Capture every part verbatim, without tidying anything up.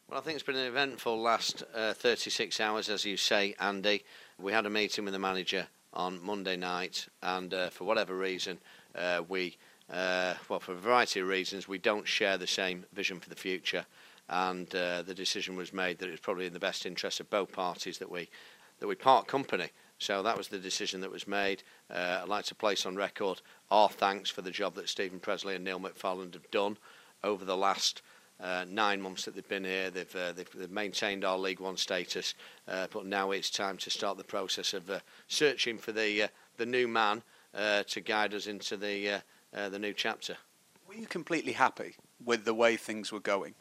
Well, I think it's been an eventful last uh, thirty-six hours, as you say, Andy. We had a meeting with the manager on Monday night, and uh, for whatever reason, uh, we, uh, well, for a variety of reasons, we don't share the same vision for the future, and uh, the decision was made that it's probably in the best interest of both parties that we that we part company. So that was the decision that was made. Uh, I'd like to place on record our thanks for the job that Stephen Presley and Neil McFarland have done over the last Uh, nine months that they've been here. They've, uh, they've, they've maintained our League One status, uh, but now it's time to start the process of uh, searching for the uh, the new man uh, to guide us into the uh, uh, the new chapter. Were you completely happy with the way things were going?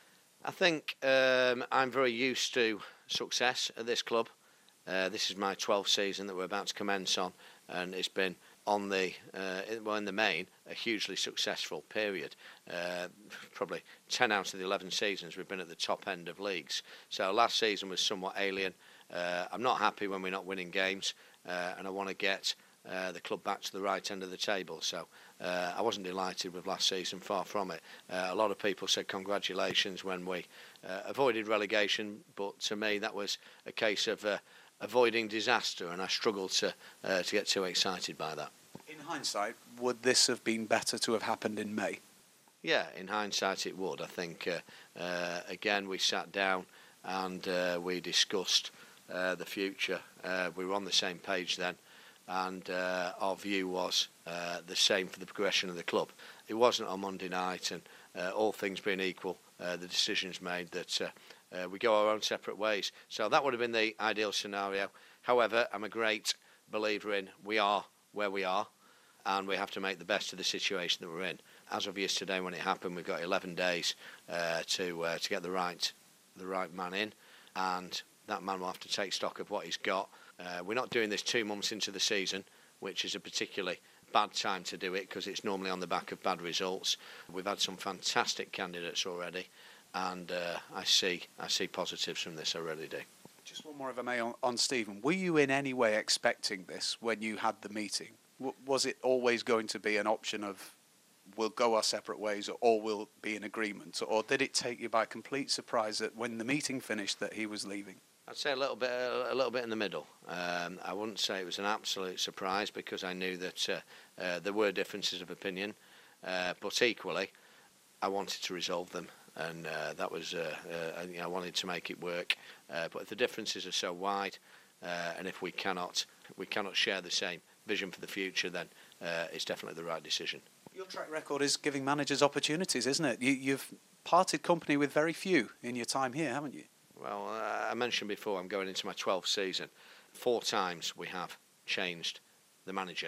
I think um, I'm very used to success at this club. Uh, this is my twelfth season that we're about to commence on, and it's been on the uh, well in the main a hugely successful period. Uh, probably ten out of the eleven seasons we've been at the top end of leagues. So last season was somewhat alien. Uh, I'm not happy when we're not winning games, uh, and I want to get uh, the club back to the right end of the table. So uh, I wasn't delighted with last season, far from it. Uh, a lot of people said congratulations when we uh, avoided relegation, but to me that was a case of uh, avoiding disaster, and I struggled to uh, to get too excited by that. In hindsight, would this have been better to have happened in May? Yeah, in hindsight it would. I think, uh, uh, again, we sat down and uh, we discussed uh, the future. Uh, we were on the same page then, and uh, our view was uh, the same for the progression of the club. It wasn't on Monday night, and uh, all things being equal, uh, the decisions made that uh, uh, we go our own separate ways. So that would have been the ideal scenario. However, I'm a great believer in we are where we are, and we have to make the best of the situation that we're in. As of yesterday, when it happened, we've got eleven days uh, to uh, to get the right the right man in, and that man will have to take stock of what he's got. Uh, we're not doing this two months into the season, which is a particularly bad time to do it because it's normally on the back of bad results. We've had some fantastic candidates already, and uh, I see I see positives from this, I really do. Just one more, if I may, on, on Stephen. Were you in any way expecting this when you had the meeting? W- was it always going to be an option of we'll go our separate ways, or, or we'll be in agreement? Or did it take you by complete surprise that when the meeting finished that he was leaving? I'd say a little bit, a little bit in the middle. Um, I wouldn't say it was an absolute surprise because I knew that uh, uh, there were differences of opinion, uh, but equally, I wanted to resolve them, and uh, that was, uh, uh, you know, I wanted to make it work. Uh, but if the differences are so wide, uh, and if we cannot, we cannot share the same vision for the future, then uh, it's definitely the right decision. Your track record is giving managers opportunities, isn't it? You, you've parted company with very few in your time here, haven't you? Well, uh, I mentioned before I'm going into my twelfth season. Four times we have changed the manager,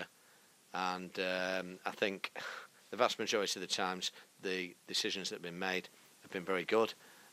and um, I think the vast majority of the times the decisions that have been made have been very good.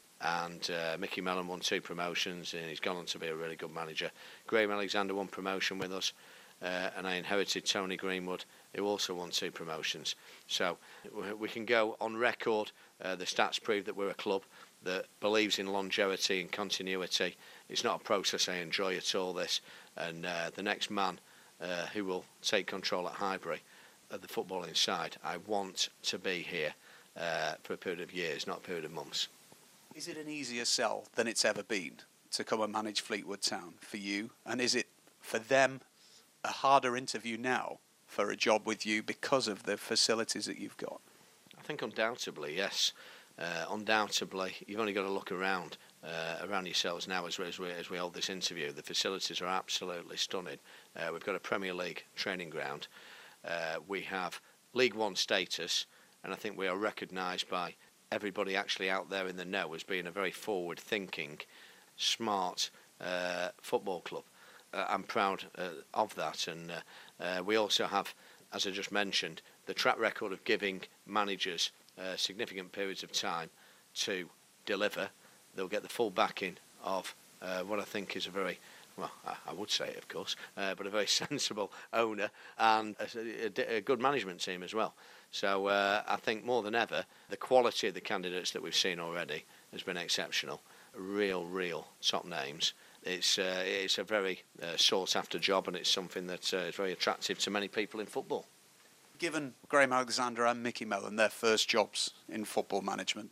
And uh, Mickey Mellon won two promotions, and he's gone on to be a really good manager. Graham Alexander won promotion with us, uh, and I inherited Tony Greenwood, who also won two promotions. So we can go on record. Uh, the stats prove that we're a club that believes in longevity and continuity. It's not a process I enjoy at all, this. And uh, the next man uh, who will take control at Highbury, of the footballing side, I want to be here uh, for a period of years, not a period of months. Is it an easier sell than it's ever been to come and manage Fleetwood Town for you? And is it, for them, a harder interview now for a job with you because of the facilities that you've got? I think undoubtedly, yes. Uh, undoubtedly, you've only got to look around uh, around yourselves now as we, as, we, as we hold this interview. The facilities are absolutely stunning. Uh, we've got a Premier League training ground. Uh, we have League One status, and I think we are recognised by everybody actually out there in the know as being a very forward-thinking, smart uh, football club. Uh, I'm proud uh, of that, and uh, uh, we also have, as I just mentioned, the track record of giving managers uh, significant periods of time to deliver. They'll get the full backing of uh, what I think is a very, well, I, I would say it, of course, uh, but a very sensible owner and a, a, a good management team as well. So uh, I think more than ever, the quality of the candidates that we've seen already has been exceptional. Real, real top names. It's uh, it's a very uh, sought-after job, and it's something that uh, is very attractive to many people in football. Given Graham Alexander and Mickey Mellon their first jobs in football management,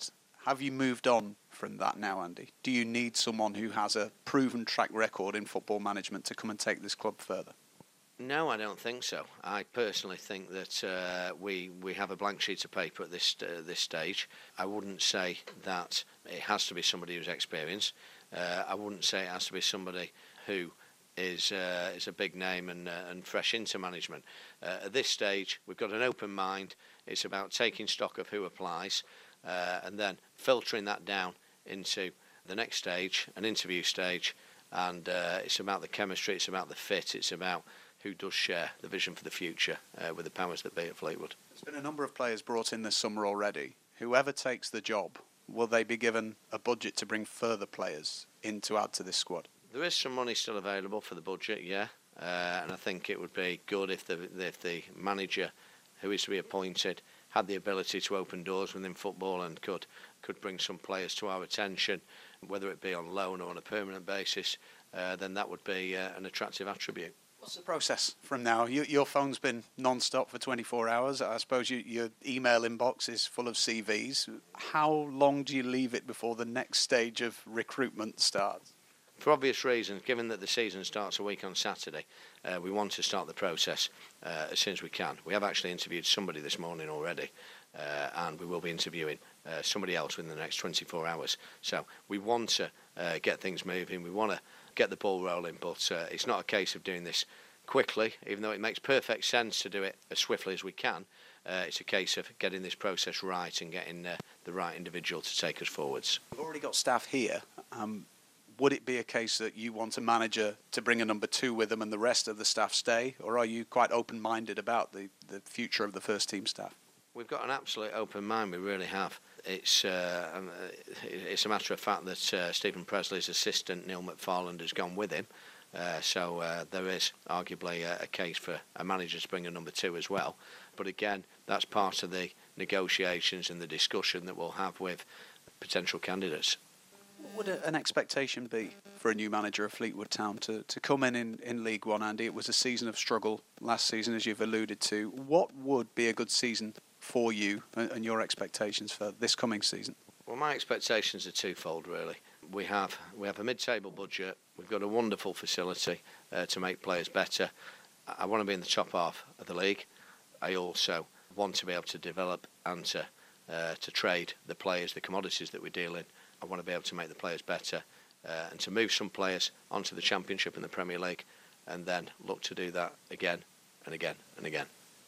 Have you moved on from that now, Andy? Do you need someone who has a proven track record in football management to come and take this club further? No, I don't think so. I personally think that uh, we we have a blank sheet of paper at this uh, this stage. I wouldn't say that it has to be somebody who's experienced. Uh, I wouldn't say it has to be somebody who is uh, is a big name and uh, and fresh into management. Uh, at this stage, we've got an open mind. It's about taking stock of who applies uh, and then filtering that down into the next stage, an interview stage. And uh, it's about the chemistry. It's about the fit. It's about who does share the vision for the future uh, with the powers that be at Fleetwood. There's been a number of players brought in this summer already. Whoever takes the job, will they be given a budget to bring further players in to add to this squad? There is some money still available for the budget, yeah, uh, and I think it would be good if the if the manager who is to be appointed had the ability to open doors within football and could could bring some players to our attention, whether it be on loan or on a permanent basis. Uh, then that would be uh, an attractive attribute. What's the process from now? You, your phone's been non-stop for twenty-four hours. I suppose you, your email inbox is full of C Vs. How long do you leave it before the next stage of recruitment starts? For obvious reasons, given that the season starts a week on Saturday, uh, we want to start the process uh, as soon as we can. We have actually interviewed somebody this morning already, uh, and we will be interviewing uh, somebody else within the next twenty-four hours. So we want to uh, get things moving. We want to get the ball rolling, but uh, it's not a case of doing this quickly, even though it makes perfect sense to do it as swiftly as we can. Uh, it's a case of getting this process right and getting uh, the right individual to take us forwards. We've already got staff here. Um, would it be a case that you want a manager to bring a number two with them and the rest of the staff stay, or are you quite open-minded about the, the future of the first team staff? We've got an absolute open mind, we really have. It's uh, it's a matter of fact that uh, Stephen Presley's assistant, Neil McFarland, has gone with him. Uh, so uh, there is arguably a, a case for a manager to bring a number two as well. But again, that's part of the negotiations and the discussion that we'll have with potential candidates. What would an expectation be for a new manager of Fleetwood Town to, to come in, in in League One, Andy? It was a season of struggle last season, as you've alluded to. What would be a good season for you and, and your expectations for this coming season? Well, my expectations are twofold, really. We have we have a mid-table budget. We've got a wonderful facility uh, to make players better. I want to be in the top half of the league. I also want to be able to develop and to uh, to trade the players, the commodities that we deal in. I want to be able to make the players better uh, and to move some players onto the Championship and the Premier League, and then look to do that again and again and again.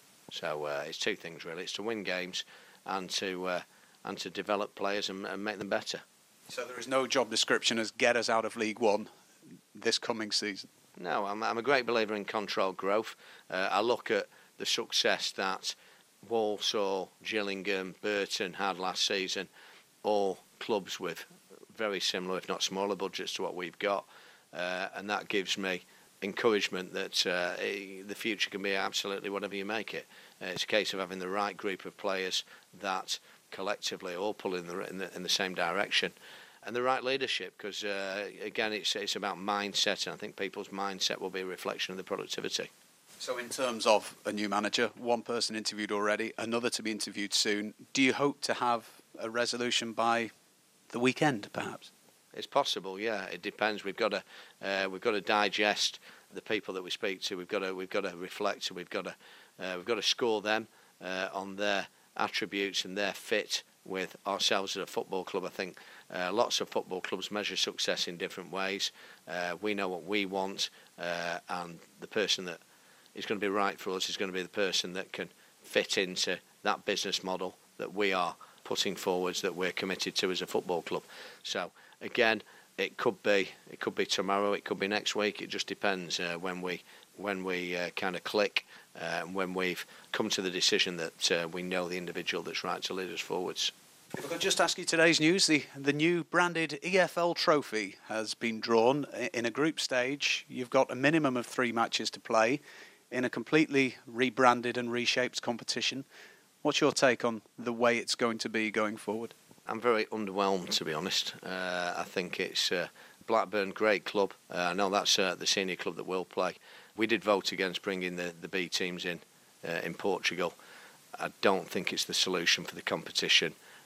So uh, it's two things really. It's to win games and to uh, and to develop players and, and make them better. So there is no job description as get us out of League One this coming season? No, I'm, I'm a great believer in controlled growth. Uh, I look at the success that Walsall, Gillingham, Burton had last season, all clubs with very similar, if not smaller, budgets to what we've got, uh, and that gives me encouragement that uh, the future can be absolutely whatever you make it. Uh, it's a case of having the right group of players that collectively all pull in the in the, in the same direction, and the right leadership, because uh, again it's it's about mindset, and I think people's mindset will be a reflection of the productivity. So in terms of a new manager, one person interviewed already, another to be interviewed soon. Do you hope to have a resolution by the weekend, perhaps? It's possible, yeah. It depends. We've got to uh, we've got to digest the people that we speak to. We've got to we've got to reflect. We've got to uh, we've got to score them uh, on their attributes and their fit with ourselves as a football club. I think uh, lots of football clubs measure success in different ways. Uh, we know what we want, uh, and the person that is going to be right for us is going to be the person that can fit into that business model that we are putting forwards, that we're committed to as a football club. So again, it could be it could be tomorrow, it could be next week. It just depends uh, when we when we uh, kind of click uh, and when we've come to the decision that uh, we know the individual that's right to lead us forwards. If I could just ask you today's news, the, the new branded E F L trophy has been drawn in a group stage. You've got a minimum of three matches to play in a completely rebranded and reshaped competition. What's your take on the way it's going to be going forward? I'm very underwhelmed, to be honest. Uh, I think it's uh, Blackburn, great club. Uh, I know that's uh, the senior club that will play. We did vote against bringing the, the B teams in uh, in Portugal. I don't think it's the solution for the competition.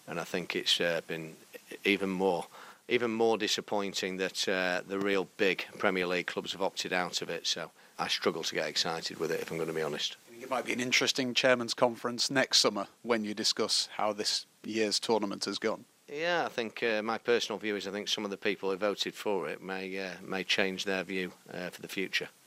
and I think it's uh, been even more. Even more disappointing that uh, the real big Premier League clubs have opted out of it. So I struggle to get excited with it, if I'm going to be honest. I think it might be an interesting chairman's conference next summer when you discuss how this year's tournament has gone. Yeah, I think uh, my personal view is I think some of the people who voted for it may uh, may change their view uh, for the future.